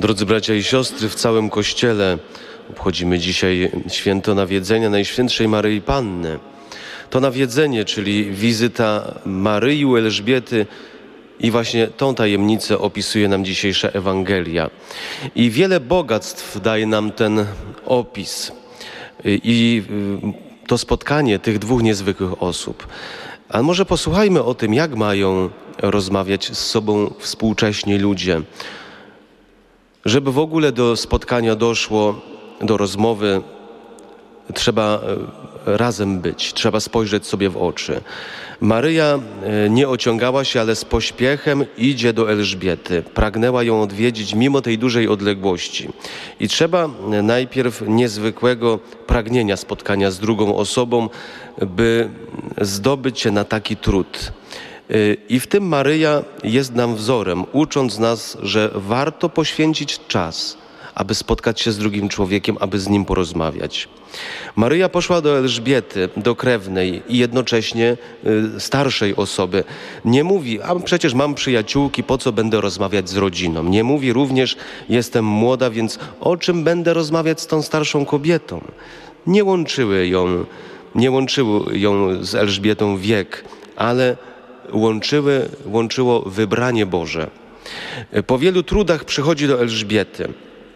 Drodzy bracia i siostry, w całym Kościele obchodzimy dzisiaj święto nawiedzenia Najświętszej Maryi Panny. To nawiedzenie, czyli wizyta Maryi u Elżbiety, i właśnie tą tajemnicę opisuje nam dzisiejsza Ewangelia. I wiele bogactw daje nam ten opis i to spotkanie tych dwóch niezwykłych osób. A może posłuchajmy o tym, jak mają rozmawiać z sobą współcześni ludzie. Żeby w ogóle do spotkania doszło, do rozmowy, trzeba razem być, trzeba spojrzeć sobie w oczy. Maryja nie ociągała się, ale z pośpiechem idzie do Elżbiety. Pragnęła ją odwiedzić mimo tej dużej odległości. I trzeba najpierw niezwykłego pragnienia spotkania z drugą osobą, by zdobyć się na taki trud. I w tym Maryja jest nam wzorem, ucząc nas, że warto poświęcić czas, aby spotkać się z drugim człowiekiem, aby z nim porozmawiać. Maryja poszła do Elżbiety, do krewnej i jednocześnie starszej osoby. Nie mówi, a przecież mam przyjaciółki, po co będę rozmawiać z rodziną. Nie mówi również, jestem młoda, więc o czym będę rozmawiać z tą starszą kobietą. Nie łączył ją z Elżbietą wiek, ale łączyło wybranie Boże. Po wielu trudach przychodzi do Elżbiety.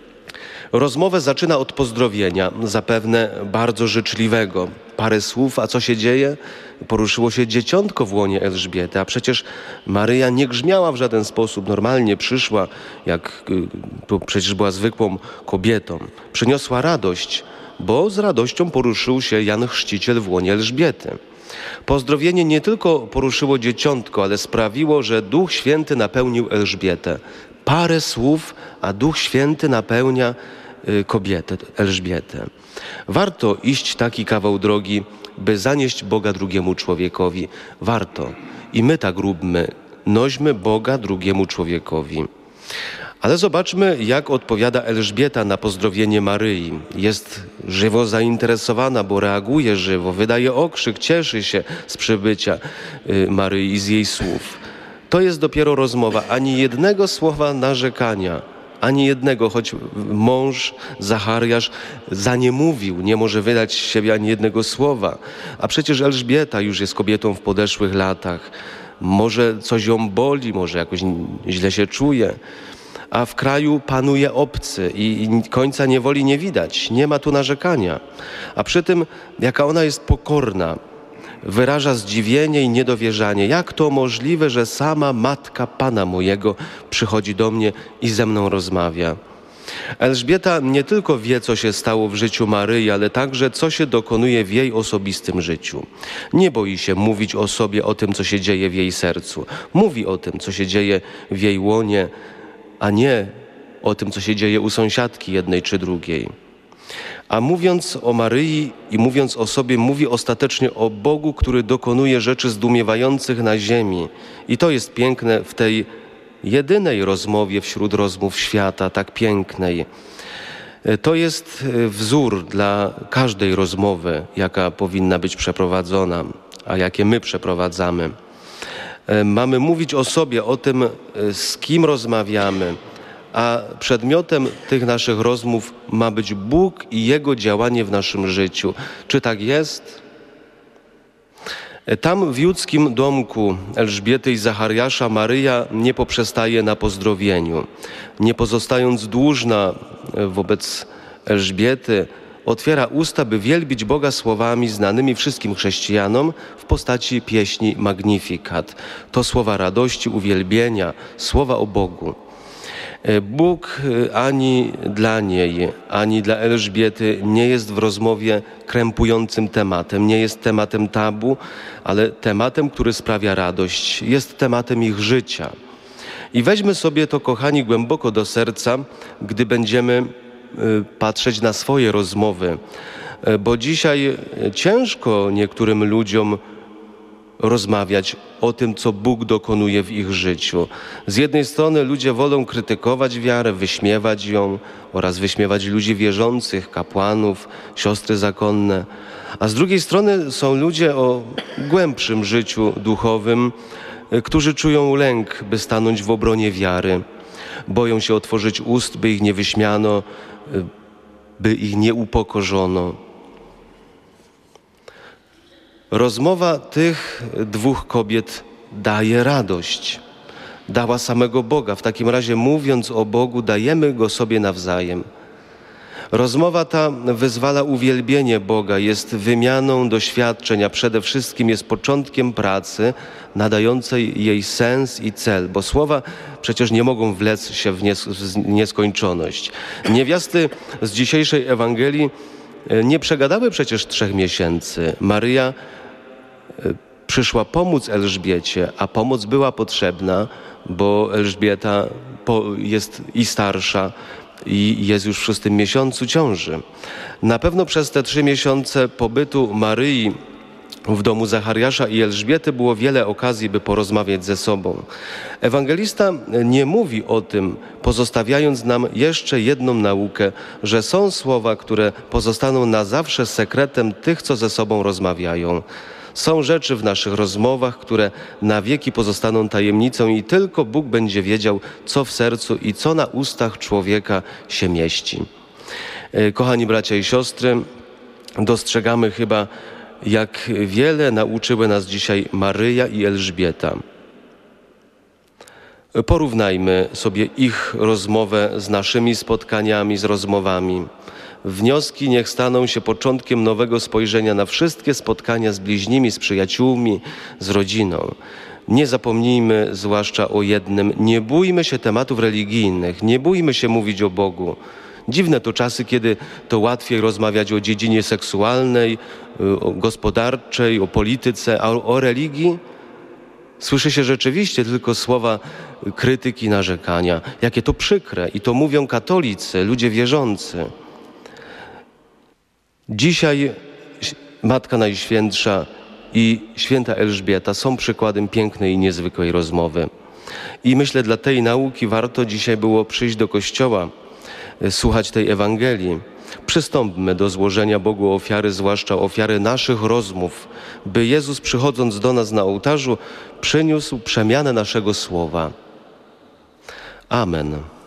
Rozmowę zaczyna od pozdrowienia, zapewne bardzo życzliwego. Parę słów, a co się dzieje? Poruszyło się dzieciątko w łonie Elżbiety, a przecież Maryja nie grzmiała w żaden sposób. Normalnie przyszła, przecież była zwykłą kobietą. Przyniosła radość, bo z radością poruszył się Jan Chrzciciel w łonie Elżbiety. Pozdrowienie nie tylko poruszyło dzieciątko, ale sprawiło, że Duch Święty napełnił Elżbietę. Parę słów, a Duch Święty napełnia kobietę, Elżbietę. Warto iść taki kawał drogi, by zanieść Boga drugiemu człowiekowi. Warto. I my tak róbmy. Nośmy Boga drugiemu człowiekowi. Ale zobaczmy, jak odpowiada Elżbieta na pozdrowienie Maryi. Jest żywo zainteresowana, bo reaguje żywo, wydaje okrzyk, cieszy się z przybycia Maryi i z jej słów. To jest dopiero rozmowa, ani jednego słowa narzekania, ani jednego, choć mąż Zachariasz zaniemówił, nie może wydać z siebie ani jednego słowa. A przecież Elżbieta już jest kobietą w podeszłych latach. Może coś ją boli, może jakoś źle się czuje. A w kraju panuje obcy i końca niewoli nie widać. Nie ma tu narzekania. A przy tym, jaka ona jest pokorna, wyraża zdziwienie i niedowierzanie. Jak to możliwe, że sama matka Pana mojego przychodzi do mnie i ze mną rozmawia? Elżbieta nie tylko wie, co się stało w życiu Maryi, ale także, co się dokonuje w jej osobistym życiu. Nie boi się mówić o sobie, o tym, co się dzieje w jej sercu. Mówi o tym, co się dzieje w jej łonie, a nie o tym, co się dzieje u sąsiadki jednej czy drugiej. A mówiąc o Maryi i mówiąc o sobie, mówi ostatecznie o Bogu, który dokonuje rzeczy zdumiewających na ziemi. I to jest piękne w tej jedynej rozmowie wśród rozmów świata, tak pięknej. To jest wzór dla każdej rozmowy, jaka powinna być przeprowadzona, a jakie my przeprowadzamy. Mamy mówić o sobie, o tym, z kim rozmawiamy, a przedmiotem tych naszych rozmów ma być Bóg i Jego działanie w naszym życiu. Czy tak jest? Tam w judzkim domku Elżbiety i Zachariasza Maryja nie poprzestaje na pozdrowieniu. Nie pozostając dłużna wobec Elżbiety, otwiera usta, by wielbić Boga słowami znanymi wszystkim chrześcijanom w postaci pieśni Magnificat. To słowa radości, uwielbienia, słowa o Bogu. Bóg ani dla niej, ani dla Elżbiety nie jest w rozmowie krępującym tematem, nie jest tematem tabu, ale tematem, który sprawia radość, jest tematem ich życia. I weźmy sobie to, kochani, głęboko do serca, gdy będziemy patrzeć na swoje rozmowy, bo dzisiaj ciężko niektórym ludziom rozmawiać o tym, co Bóg dokonuje w ich życiu. Z jednej strony ludzie wolą krytykować wiarę, wyśmiewać ją oraz wyśmiewać ludzi wierzących, kapłanów, siostry zakonne, a z drugiej strony są ludzie o głębszym życiu duchowym, którzy czują lęk, by stanąć w obronie wiary. boją się otworzyć ust, by ich nie wyśmiano, by ich nie upokorzono. Rozmowa tych dwóch kobiet daje radość. Dała samego Boga. W takim razie, mówiąc o Bogu, dajemy Go sobie nawzajem. Rozmowa ta wyzwala uwielbienie Boga, jest wymianą doświadczeń, a przede wszystkim jest początkiem pracy nadającej jej sens i cel, bo słowa przecież nie mogą wlec się w nieskończoność. Niewiasty z dzisiejszej Ewangelii nie przegadały przecież 3 miesięcy. Maryja przyszła pomóc Elżbiecie, a pomoc była potrzebna, bo Elżbieta jest i starsza, i jest już w 6. miesiącu ciąży. Na pewno przez te 3 miesiące pobytu Maryi w domu Zachariasza i Elżbiety było wiele okazji, by porozmawiać ze sobą. Ewangelista nie mówi o tym, pozostawiając nam jeszcze jedną naukę, że są słowa, które pozostaną na zawsze sekretem tych, co ze sobą rozmawiają. Są rzeczy w naszych rozmowach, które na wieki pozostaną tajemnicą i tylko Bóg będzie wiedział, co w sercu i co na ustach człowieka się mieści. Kochani bracia i siostry, dostrzegamy chyba, jak wiele nauczyły nas dzisiaj Maryja i Elżbieta. Porównajmy sobie ich rozmowę z naszymi spotkaniami, z rozmowami. Wnioski niech staną się początkiem nowego spojrzenia na wszystkie spotkania z bliźnimi, z przyjaciółmi, z rodziną. Nie zapomnijmy zwłaszcza o jednym, nie bójmy się tematów religijnych, nie bójmy się mówić o Bogu. Dziwne to czasy, kiedy to łatwiej rozmawiać o dziedzinie seksualnej, gospodarczej, o polityce, a o religii słyszy się rzeczywiście tylko słowa krytyki, narzekania. Jakie to przykre. I to mówią katolicy, ludzie wierzący. Dzisiaj Matka Najświętsza i święta Elżbieta są przykładem pięknej i niezwykłej rozmowy. I myślę, dla tej nauki warto dzisiaj było przyjść do kościoła, słuchać tej Ewangelii. Przystąpmy do złożenia Bogu ofiary, zwłaszcza ofiary naszych rozmów, by Jezus, przychodząc do nas na ołtarzu, przyniósł przemianę naszego słowa. Amen.